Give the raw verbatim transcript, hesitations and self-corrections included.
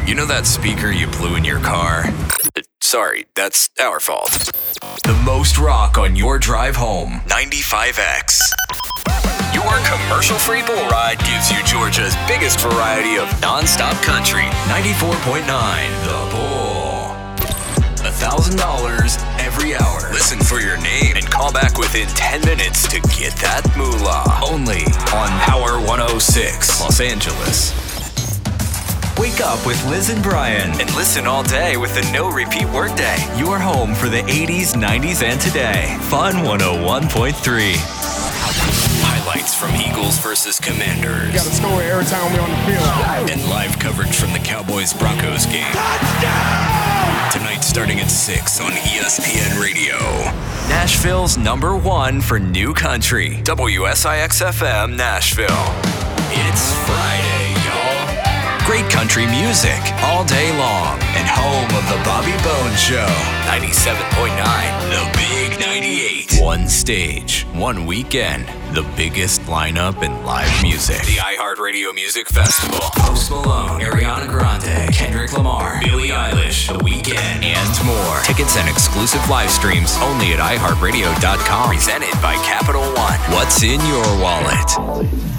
You know that speaker you blew in your car? Uh, sorry, that's our fault. The most rock on your drive home. ninety-five X. Your commercial-free bull ride gives you Georgia's biggest variety of non-stop country. ninety-four point nine The Bull. one thousand dollars every hour. Listen for your name and call back within ten minutes to get that moolah. Only on Power one oh six, Los Angeles. Wake up with Liz and Brian and listen all day with the no repeat workday. Your home for the eighties, nineties, and today. Fun one oh one point three. Highlights from Eagles versus Commanders. Got a story every time we're on the field. And live coverage from the Cowboys-Broncos game. Touchdown! Tonight starting at six on E S P N Radio. Nashville's number one for new country. W S I X F M Nashville. It's Friday, y'all. Great country music all day long and home of the Bobby Bones Show. ninety-seven point nine The Big ninety-eight. One stage, one weekend, the biggest lineup in live music. The iHeartRadio Music Festival. Post Malone, Ariana Grande, Kendrick Lamar, Billie Eilish, The Weeknd, and more. Tickets and exclusive live streams only at i heart radio dot com. Presented by Capital One. What's in your wallet?